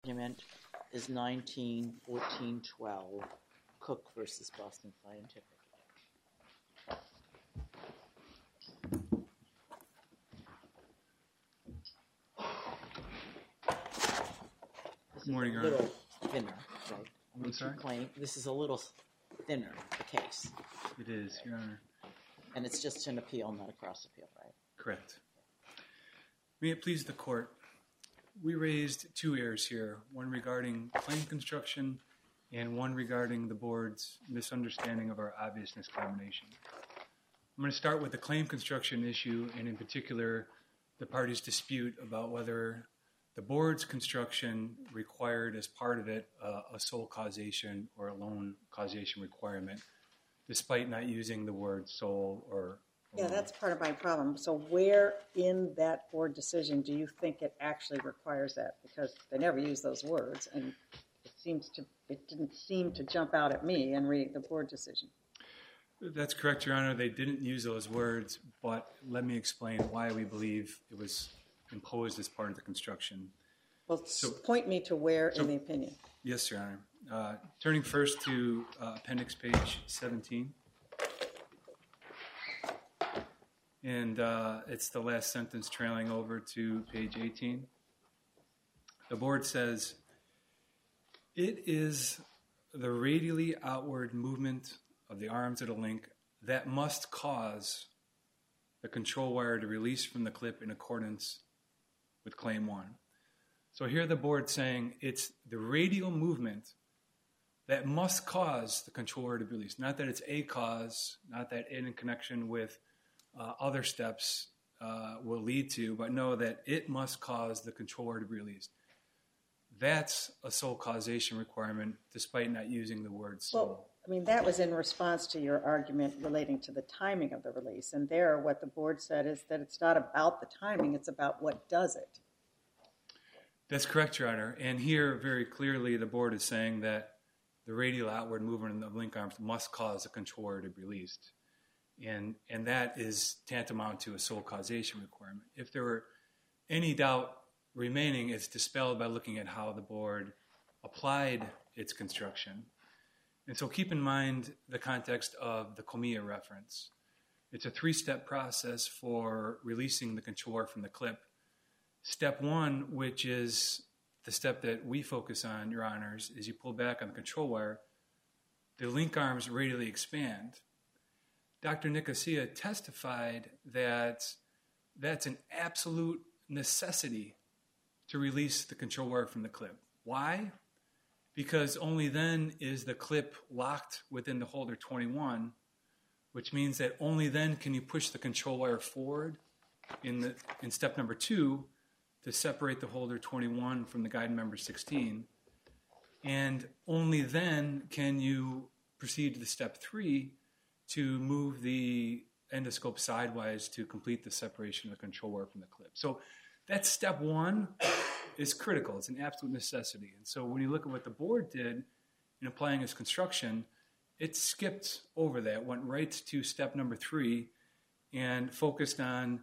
Argument is 19-14-12, Cook versus Boston Scientific. This Morning, is a Your little thinner, right? I'm sorry? This is a little thinner, the case. It is, Your Honor. And it's just an appeal, not a cross appeal, right? Correct. May it please the Court, we raised two errors here, one regarding claim construction and one regarding the Board's misunderstanding of our obviousness combination. I'm going to start with the claim construction issue, and in particular, the parties' dispute about whether the Board's construction required as part of it a sole causation or a lone causation requirement, despite not using the word sole or yeah, that's part of my problem. So where in that board decision do you think it actually requires that? Because they never use those words, and it didn't seem to jump out at me in reading the board decision. That's correct, Your Honor. They didn't use those words, but let me explain why we believe it was imposed as part of the construction. Well, point me to where in the opinion. Yes, Your Honor. Turning first to appendix page 17. And it's the last sentence trailing over to page 18. The Board says, "It is the radially outward movement of the arms of the link that must cause the control wire to release from the clip in accordance with Claim 1. So here the Board saying it's the radial movement that must cause the control wire to be released. Not that it's a cause, not that in connection with other steps will lead to, but know that it must cause the control wire to be released. That's a sole causation requirement, despite not using the word sole." Well, I mean, that was in response to your argument relating to the timing of the release. And there, what the board said is that it's not about the timing, it's about what does it. That's correct, Your Honor. And here, very clearly, the Board is saying that the radial outward movement of the link arms must cause the control wire to be released. And that is tantamount to a sole causation requirement. If there were any doubt remaining, it's dispelled by looking at how the Board applied its construction. And so keep in mind the context of the Comilla reference. It's a three-step process for releasing the control wire from the clip. Step one, which is the step that we focus on, Your Honors, is you pull back on the control wire, the link arms radially expand. Dr. Nicosia testified that that's an absolute necessity to release the control wire from the clip. Why? Because only then is the clip locked within the holder 21, which means that only then can you push the control wire forward in step number 2 to separate the holder 21 from the guide member 16. And only then can you proceed to the step 3 to move the endoscope sidewise to complete the separation of the control wire from the clip. So that step 1 is critical. It's an absolute necessity. And so when you look at what the Board did in applying its construction, it skipped over that, went right to step number 3, and focused on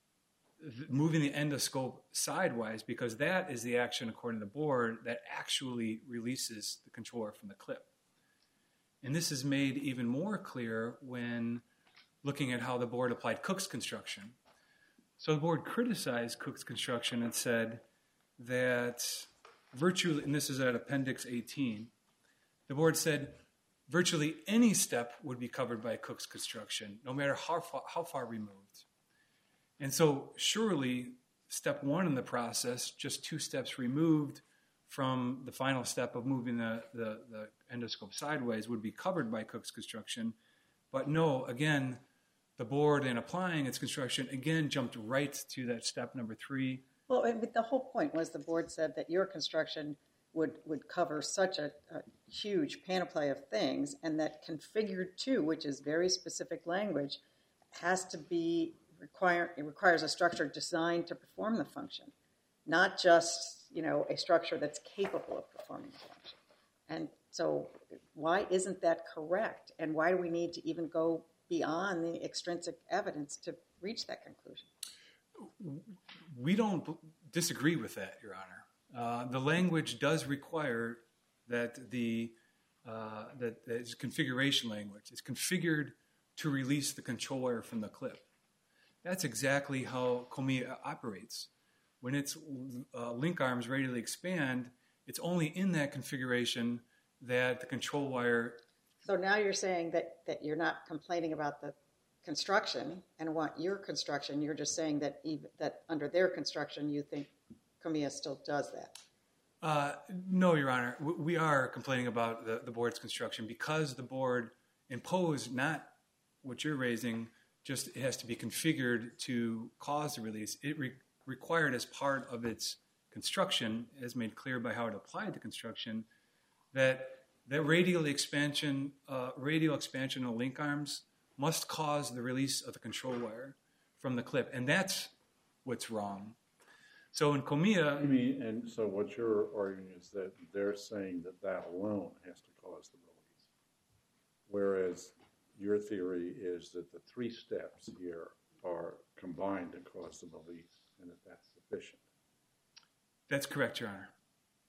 moving the endoscope sidewise, because that is the action, according to the Board, that actually releases the control wire from the clip. And this is made even more clear when looking at how the Board applied Cook's construction. So the Board criticized Cook's construction and said that virtually, and this is at Appendix 18, the Board said virtually any step would be covered by Cook's construction, no matter how far removed. And so surely step 1 in the process, just 2 steps removed from the final step of moving the endoscope sideways, would be covered by Cook's construction. But no, again, the Board, in applying its construction, again jumped right to that step number 3. Well, the whole point was the board said that your construction would cover such a huge panoply of things, and that configure 2, which is very specific language, has to be it requires a structure designed to perform the function, not just, a structure that's capable of performing the function. And so why isn't that correct? And why do we need to even go beyond the extrinsic evidence to reach that conclusion? We don't disagree with that, Your Honor. the language does require that that it's configuration language. It's configured to release the control wire from the clip. That's exactly how COMIA operates. When its link arms radially expand, it's only in that configuration that the control wire. So now you're saying that you're not complaining about the construction and want your construction. You're just saying that that under their construction, you think COMIA still does that. No, Your Honor. We are complaining about the board's construction because the board imposed not what you're raising, just it has to be configured to cause the release. It required as part of its construction, as made clear by how it applied to construction, that radial expansion of link arms must cause the release of the control wire from the clip, and that's what's wrong. So in COMIA, and so what you're arguing is that they're saying that alone has to cause the release, whereas your theory is that the three steps here are combined to cause the release, and that's sufficient. That's correct, Your Honor.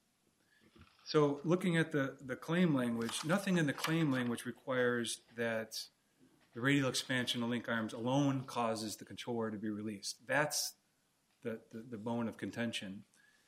So looking at the claim language, nothing in the claim language requires that the radial expansion of link arms alone causes the control wire to be released. That's the bone of contention.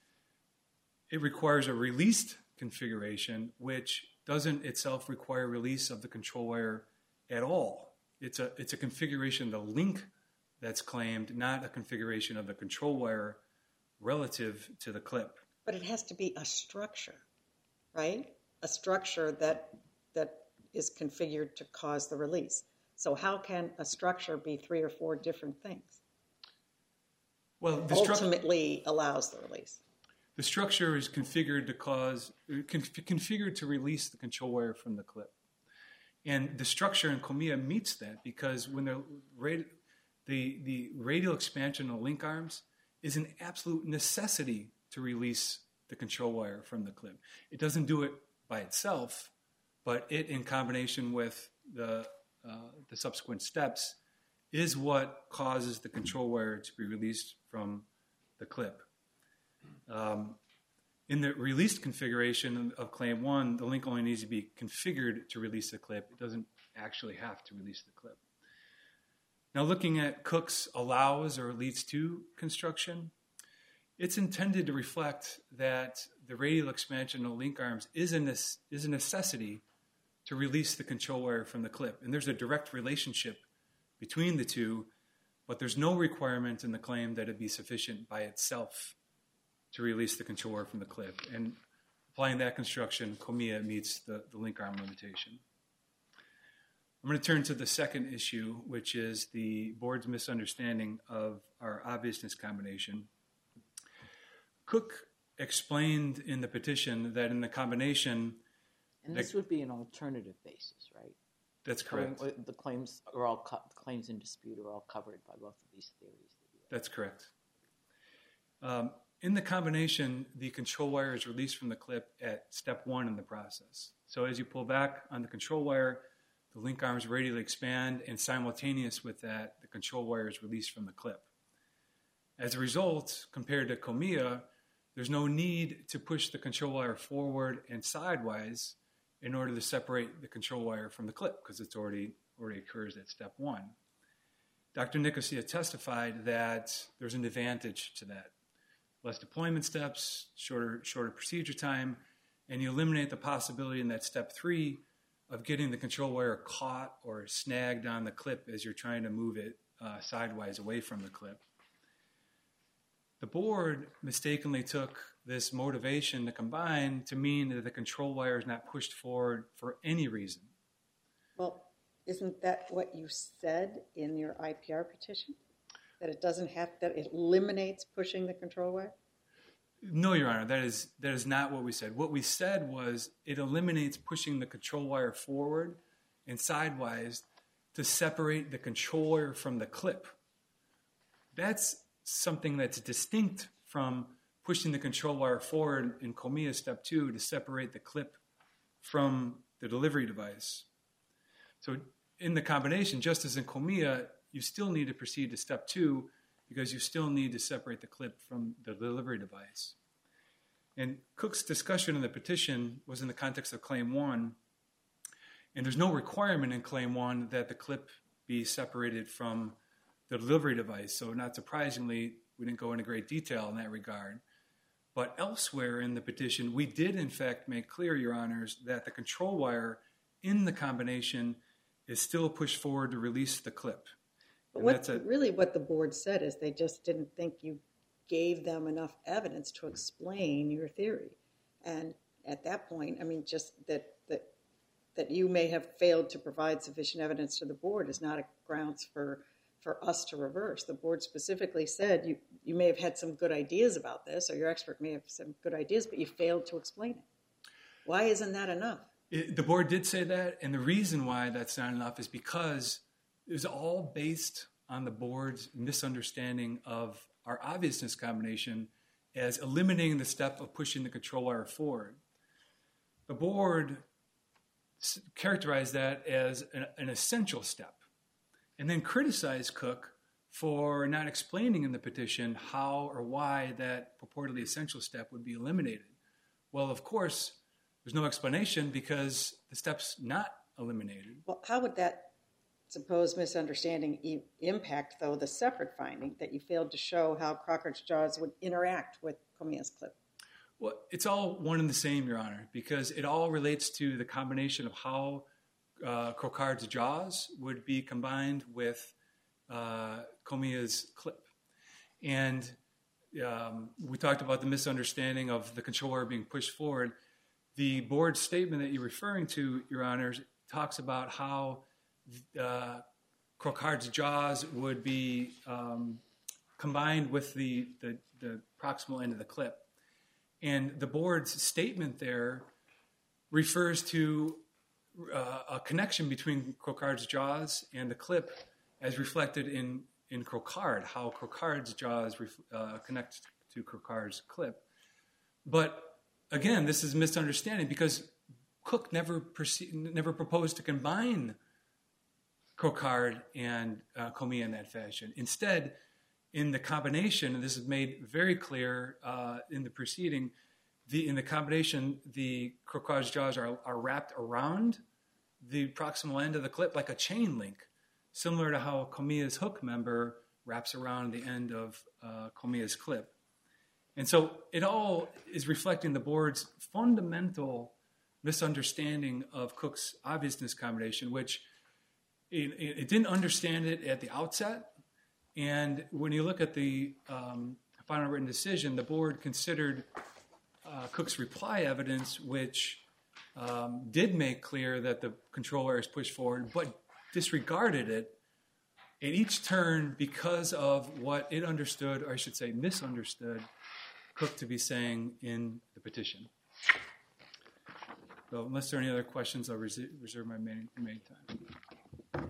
It requires a released configuration, which doesn't itself require release of the control wire at all. It's a configuration of the link that's claimed, not a configuration of the control wire relative to the clip. But it has to be a structure, right? A structure that is configured to cause the release. So how can a structure be 3 or 4 different things? Well, Ultimately allows the release. The structure is configured to release the control wire from the clip. And the structure in COMIA meets that because when the radial expansion of link arms is an absolute necessity to release the control wire from the clip. It doesn't do it by itself, but it, in combination with the subsequent steps, is what causes the control wire to be released from the clip. In the released configuration of Claim 1, the link only needs to be configured to release the clip. It doesn't actually have to release the clip. Now, looking at Cook's allows or leads to construction, it's intended to reflect that the radial expansion of link arms is a necessity to release the control wire from the clip. And there's a direct relationship between the two, but there's no requirement in the claim that it be sufficient by itself to release the control wire from the clip. And applying that construction, COMIA meets the link arm limitation. I'm going to turn to the second issue, which is the board's misunderstanding of our obviousness combination. Cook explained in the petition that in the combination... And this would be an alternative basis, right? That's correct. The claims in dispute are all covered by both of these theories. That's correct. In the combination, the control wire is released from the clip at step 1 in the process. So as you pull back on the control wire, the link arms radially expand, and simultaneous with that, the control wire is released from the clip. As a result, compared to COMIA, there's no need to push the control wire forward and sidewise in order to separate the control wire from the clip, because it's already occurs at step 1. Dr. Nicosia testified that there's an advantage to that. Less deployment steps, shorter procedure time, and you eliminate the possibility in that step 3 of getting the control wire caught or snagged on the clip as you're trying to move it sidewise away from the clip. The board mistakenly took this motivation to combine to mean that the control wire is not pushed forward for any reason. Well, isn't that what you said in your IPR petition? That it eliminates pushing the control wire? No, Your Honor, that is not what we said. What we said was it eliminates pushing the control wire forward and sidewise to separate the control wire from the clip. That's something that's distinct from pushing the control wire forward in COMIA step 2 to separate the clip from the delivery device. So in the combination, just as in COMIA, you still need to proceed to step 2 because you still need to separate the clip from the delivery device. And Cook's discussion in the petition was in the context of Claim 1, and there's no requirement in Claim 1 that the clip be separated from the delivery device. So not surprisingly, we didn't go into great detail in that regard. But elsewhere in the petition, we did in fact make clear, Your Honors, that the control wire in the combination is still pushed forward to release the clip. But really what the board said is they just didn't think you gave them enough evidence to explain your theory. And at that point, I mean, just that you may have failed to provide sufficient evidence to the board is not a grounds for us to reverse. The board specifically said you may have had some good ideas about this, or your expert may have some good ideas, but you failed to explain it. Why isn't that enough? The board did say that, and the reason why that's not enough is because it was all based on the board's misunderstanding of our obviousness combination as eliminating the step of pushing the control wire forward. The board characterized that as an essential step, and then criticized Cook for not explaining in the petition how or why that purportedly essential step would be eliminated. Well, of course, there's no explanation because the step's not eliminated. Well, how would that supposed misunderstanding impact, though, the separate finding that you failed to show how Crockard's jaws would interact with Comia's clip? Well, it's all one and the same, Your Honor, because it all relates to the combination of how Crockard's jaws would be combined with Comia's clip. And we talked about the misunderstanding of the control wire being pushed forward. The board statement that you're referring to, Your Honors, talks about how Crockard's jaws would be combined with the proximal end of the clip. And the board's statement there refers to a connection between Crockard's jaws and the clip as reflected in Crockard, how Crockard's jaws connect to Crockard's clip. But again, this is a misunderstanding because Cook never proposed to combine Crockard and Comia in that fashion. Instead, in the combination, and this is made very clear in the proceeding, in the combination, the Crockard's jaws are wrapped around the proximal end of the clip like a chain link, similar to how Comia's hook member wraps around the end of Comia's clip. And so it all is reflecting the board's fundamental misunderstanding of Cook's obviousness combination, which it didn't understand it at the outset. And when you look at the final written decision, the board considered Cook's reply evidence, which did make clear that the control wire is pushed forward, but disregarded it at each turn because of what it understood, or I should say misunderstood, Cook to be saying in the petition. So unless there are any other questions, I'll reserve my remaining time.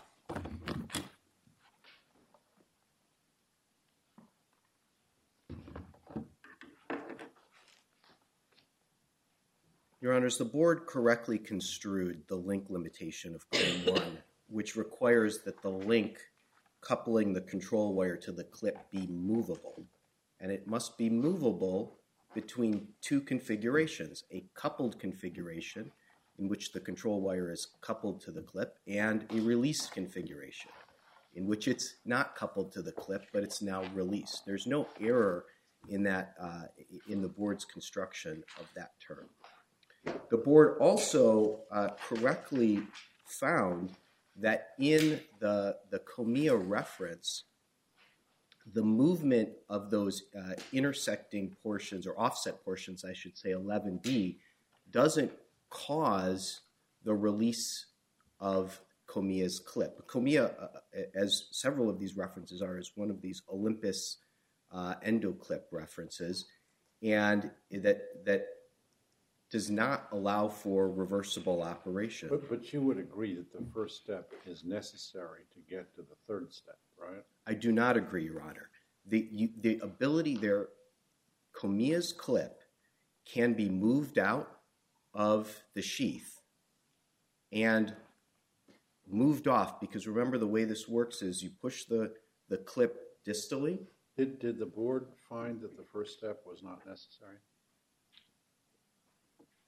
Your Honors, the board correctly construed the link limitation of Claim 1, which requires that the link coupling the control wire to the clip be movable. And it must be movable between two configurations, a coupled configuration in which the control wire is coupled to the clip and a release configuration in which it's not coupled to the clip, but it's now released. There's no error in that in the board's construction of that term. The board also correctly found that in the Comia reference, the movement of those intersecting portions, or offset portions, I should say, 11B, doesn't cause the release of Comia's clip. Comia, as several of these references are, is one of these Olympus endoclip references, and that does not allow for reversible operation. But you would agree that the first step is necessary to get to the third step, right? I do not agree, Your Honor. The ability there, Comia's clip can be moved out of the sheath and moved off, because remember the way this works is you push the clip distally. Did the board find that the first step was not necessary?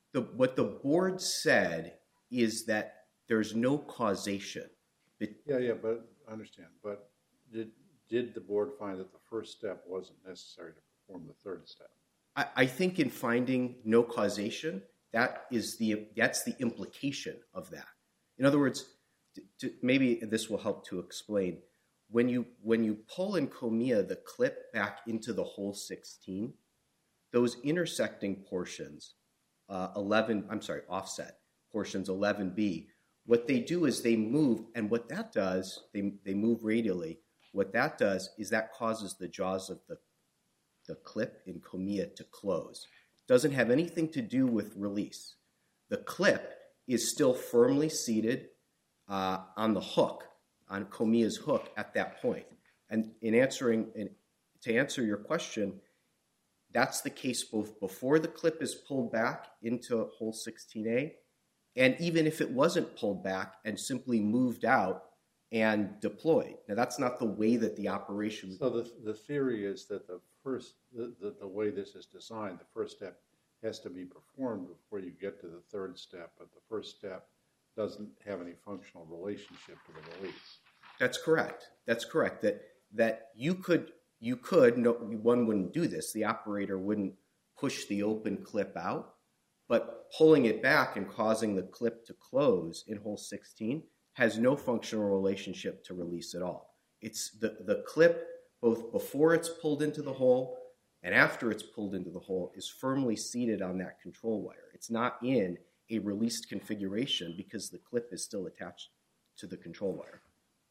What the board said is that there's no causation. But I understand. But did the board find that the first step wasn't necessary to perform the third step? I think in finding no causation, that's the implication of that. In other words, maybe this will help to explain. When you pull in COMIA the clip back into the hole 16, those intersecting portions, offset portions 11B, what they do is they move, and what that does, they move radially. What that does is that causes the jaws of the clip in COMIA to close. Doesn't have anything to do with release. The clip is still firmly seated on the hook, on COMIA's hook at that point. And to answer your question, that's the case both before the clip is pulled back into hole 16A, and even if it wasn't pulled back and simply moved out and deployed. Now, that's not the way that the operation... So the theory is that the way this is designed, the first step has to be performed before you get to the third step, but the first step doesn't have any functional relationship to the release. That's correct. That you could, no, one wouldn't do this. The operator wouldn't push the open clip out, but pulling it back and causing the clip to close in hole 16 has no functional relationship to release at all. It's the clip, both before it's pulled into the hole and after it's pulled into the hole, is firmly seated on that control wire. It's not in a released configuration because the clip is still attached to the control wire.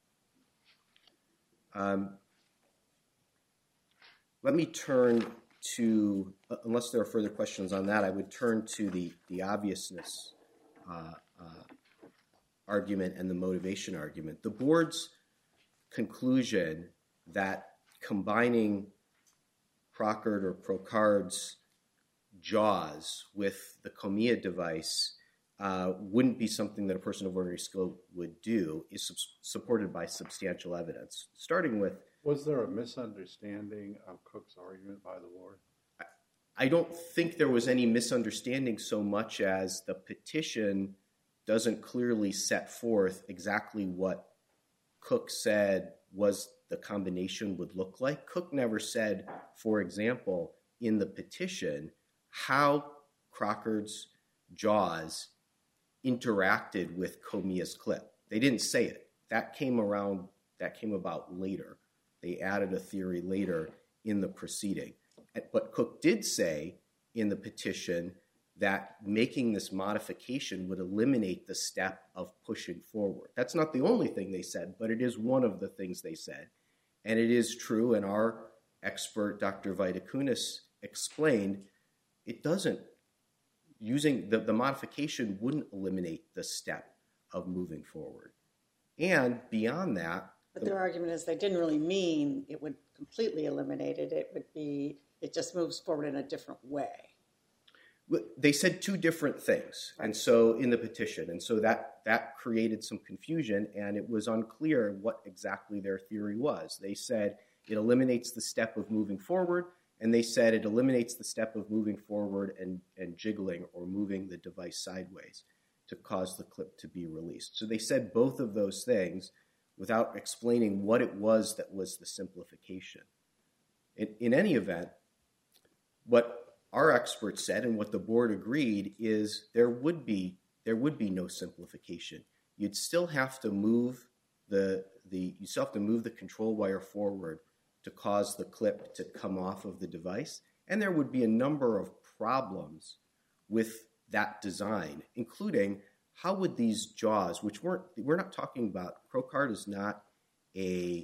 Let me turn to, unless there are further questions on that, I would turn to the obviousness argument and the motivation argument. The board's conclusion that combining Procard or Procard's jaws with the COMIA device wouldn't be something that a person of ordinary skill would do is supported by substantial evidence. Starting with... Was there a misunderstanding of Cook's argument by the board? I don't think there was any misunderstanding so much as the petition doesn't clearly set forth exactly what Cook said was the combination would look like. Cook never said, for example, in the petition, how Procard's jaws interacted with COMIA's clip. They didn't say it. That came about later. They added a theory later in the proceeding. But Cook did say in the petition that making this modification would eliminate the step of pushing forward. That's not the only thing they said, but it is one of the things they said. And it is true, and our expert, Dr. Vaidakunis, explained, it doesn't, using the modification wouldn't eliminate the step of moving forward. And beyond that... But their argument is they didn't really mean it would completely eliminate it. It would be, it just moves forward in a different way. They said two different things, and so in the petition, and so that created some confusion, and it was unclear what exactly their theory was. They said it eliminates the step of moving forward, and they said it eliminates the step of moving forward and jiggling or moving the device sideways to cause the clip to be released. So they said both of those things without explaining what it was that was the simplification. In any event, what our experts said and what the board agreed is there would be no simplification. You'd still have to move the control wire forward to cause the clip to come off of the device, and there would be a number of problems with that design, including how would these jaws, which we're not talking about, Procard is not a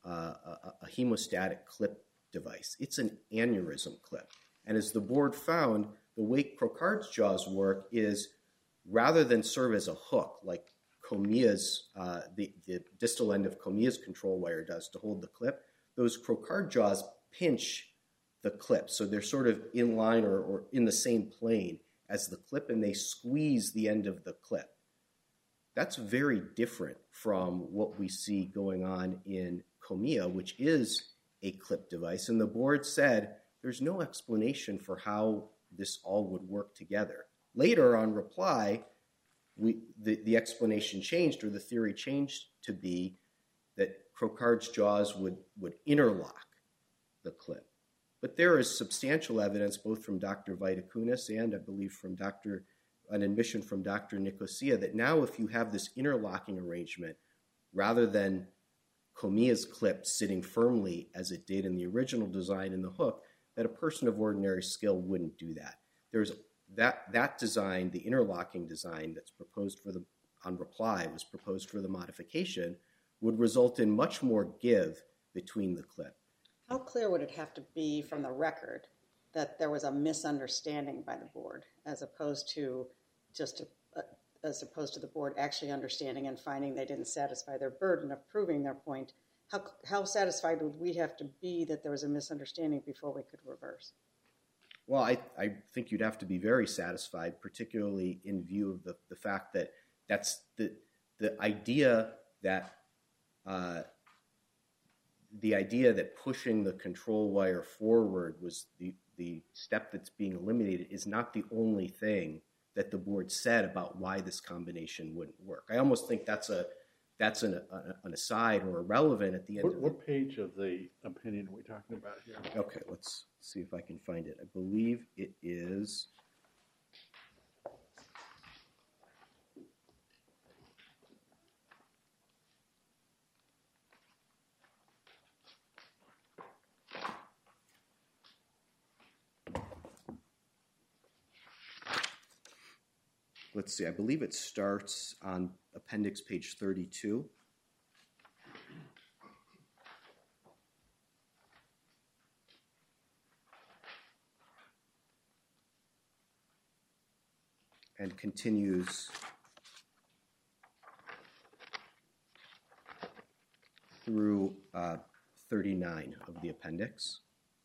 hemostatic clip device. It's an aneurysm clip. And as the board found, the way Procard's jaws work is rather than serve as a hook, like COMIA's, the distal end of COMIA's control wire does to hold the clip, those Procard jaws pinch the clip. So they're sort of in line or in the same plane as the clip, and they squeeze the end of the clip. That's very different from what we see going on in COMIA, which is a clip device. And the board said there's no explanation for how this all would work together. Later on reply, the explanation changed, or the theory changed to be that Crocard's jaws would interlock the clip. But there is substantial evidence, both from Dr. Viticunas and I believe from an admission from Dr. Nicosia, that now if you have this interlocking arrangement, rather than Komiya's clip sitting firmly as it did in the original design in the hook, that a person of ordinary skill wouldn't do that. There's that design, the interlocking design that's proposed on reply, was proposed for the modification, would result in much more give between the clip. How clear would it have to be from the record that there was a misunderstanding by the board, as opposed to the board actually understanding and finding they didn't satisfy their burden of proving their point? How satisfied would we have to be that there was a misunderstanding before we could reverse? Well, I think you'd have to be very satisfied, particularly in view of the fact that that's the idea that pushing the control wire forward was the step that's being eliminated is not the only thing that the board said about why this combination wouldn't work. I almost think that's an aside or irrelevant at the end. What page of the opinion are we talking about here? Okay, let's see if I can find it. I believe it is. Let's see, I believe it starts on appendix page 32. And continues through 39 of the appendix.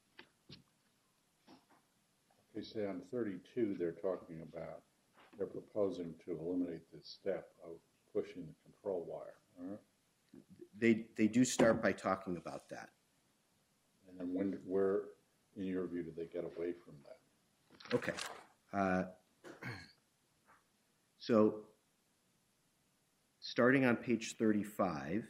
They say on 32 they're proposing to eliminate this step of pushing the control wire. All right? They do start by talking about that. And then where, in your view, do they get away from that? Okay. So starting on page 35,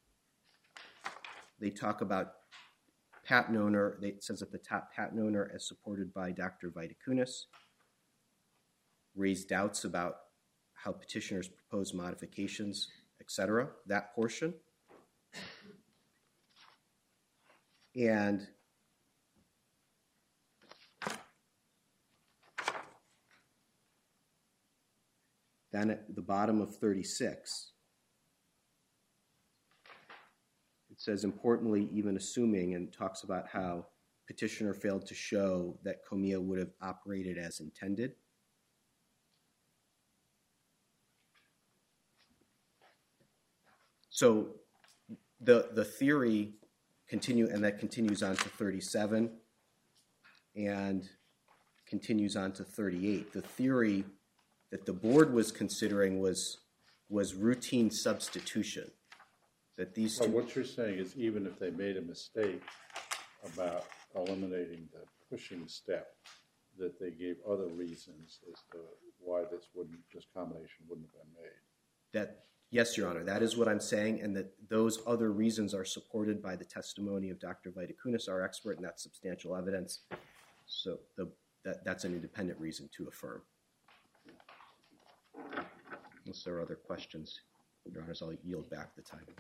they talk about patent owner. It says at the top, patent owner as supported by Dr. Viticunas, raised doubts about how petitioners propose modifications, etc., that portion. And then at the bottom of 36, it says, importantly, even assuming, and talks about how petitioner failed to show that Komiya would have operated as intended. So the theory continues on to 37 and continues on to 38. The theory that the board was considering was routine substitution. That these so what you're saying is even if they made a mistake about eliminating the pushing step, that they gave other reasons as to why this combination wouldn't have been made. Yes, Your Honor, that is what I'm saying, and that those other reasons are supported by the testimony of Dr. Viticunas, our expert, and that's substantial evidence. So that's an independent reason to affirm. Unless there are other questions, Your Honors, I'll yield back the time.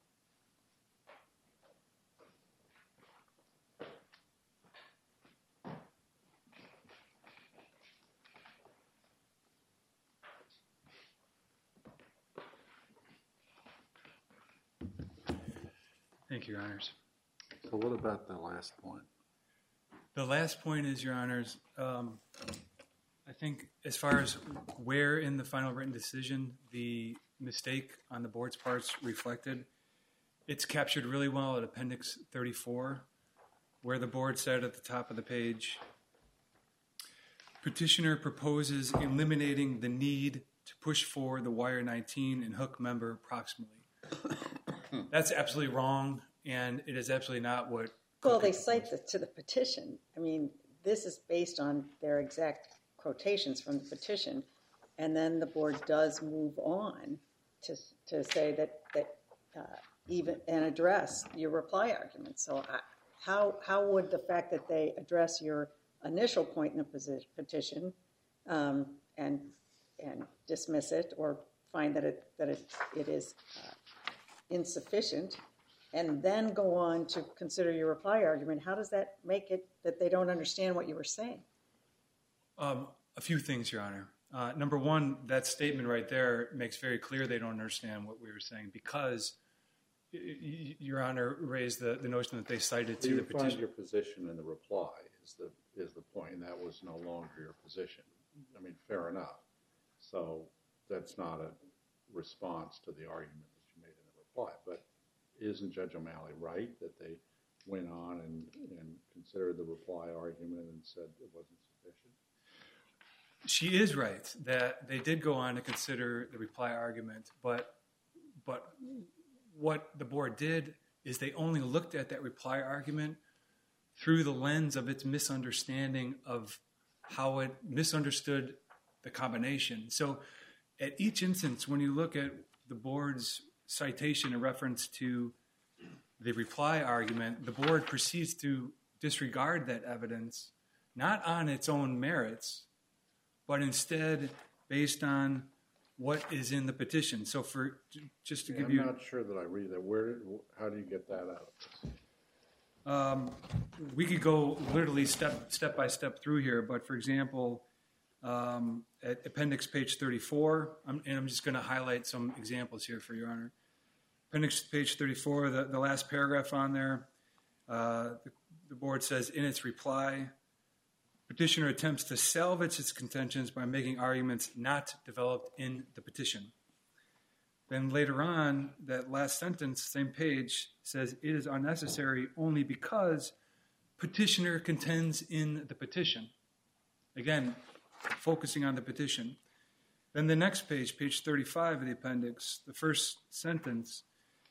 Thank you, Your Honors. So what about the last point? The last point is, Your Honors, I think as far as where in the final written decision the mistake on the board's parts reflected, it's captured really well at Appendix 34, where the board said at the top of the page, petitioner proposes eliminating the need to push forward the wire 19 and hook member approximately. That's absolutely wrong, and it is absolutely not what... Well, they cite to the petition. I mean, this is based on their exact quotations from the petition, and then the board does move on to say that even and address your reply argument. So how would the fact that they address your initial point in the petition and dismiss it or find that it is insufficient, and then go on to consider your reply argument, how does that make it that they don't understand what you were saying? A few things, Your Honor. Number one, that statement right there makes very clear they don't understand what we were saying because Your Honor raised the notion that they cited to the petition. Your position in the reply is the point, and that was no longer your position. I mean, fair enough. So that's not a response to the argument that you made in the reply. But isn't Judge O'Malley right that they went on and considered the reply argument and said it wasn't sufficient? She is right that they did go on to consider the reply argument, but what the board did is they only looked at that reply argument through the lens of its misunderstanding of how it misunderstood the combination. So at each instance, when you look at the board's citation in reference to the reply argument, the board proceeds to disregard that evidence, not on its own merits, but instead based on what is in the petition. So just to give you... I'm not sure that I read that. How do you get that out? We could go literally step by step through here, but for example, at appendix page 34, and I'm just going to highlight some examples here for Your Honor. Appendix page 34, the last paragraph on there, the board says, in its reply, petitioner attempts to salvage its contentions by making arguments not developed in the petition. Then later on, that last sentence, same page, says it is unnecessary only because petitioner contends in the petition. Again, focusing on the petition. Then the next page, page 35 of the appendix, the first sentence,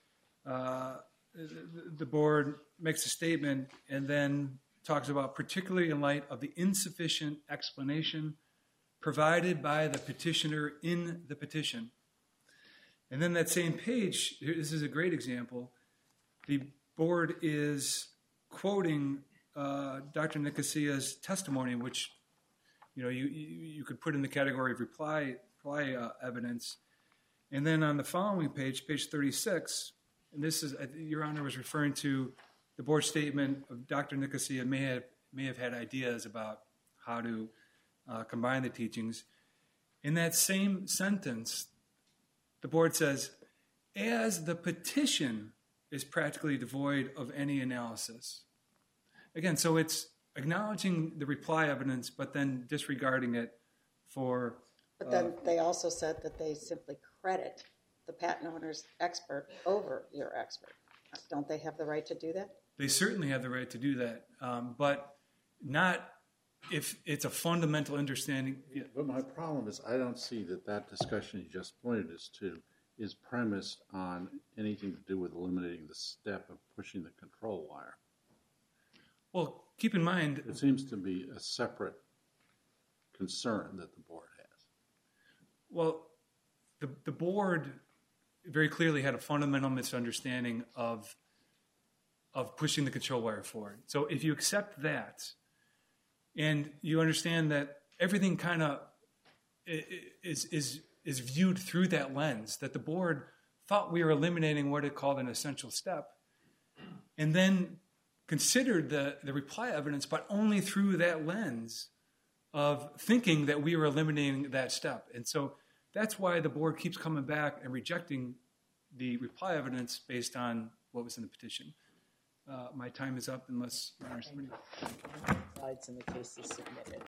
the board makes a statement and then talks about particularly in light of the insufficient explanation provided by the petitioner in the petition. And then that same page, this is a great example, the board is quoting Dr. Nicosia's testimony, which you could put in the category of reply evidence. And then on the following page, page 36, and this is, Your Honor was referring to the board statement of Dr. Nicosia may have had ideas about how to combine the teachings. In that same sentence, the board says, as the petition is practically devoid of any analysis. Again, so it's acknowledging the reply evidence, but then disregarding it for... But then they also said that they simply credit the patent owner's expert over your expert. Don't they have the right to do that? They certainly have the right to do that, but not if it's a fundamental understanding. Yeah, but my problem is I don't see that discussion you just pointed us to is premised on anything to do with eliminating the step of pushing the control wire. Well, keep in mind... It seems to be a separate concern that the board has. Well, the board very clearly had a fundamental misunderstanding of pushing the control wire forward. So if you accept that, and you understand that everything kind of is viewed through that lens, that the board thought we were eliminating what it called an essential step, and then considered the reply evidence, but only through that lens of thinking that we were eliminating that step. And so that's why the board keeps coming back and rejecting the reply evidence based on what was in the petition. My time is up unless... Slides in the case is submitted.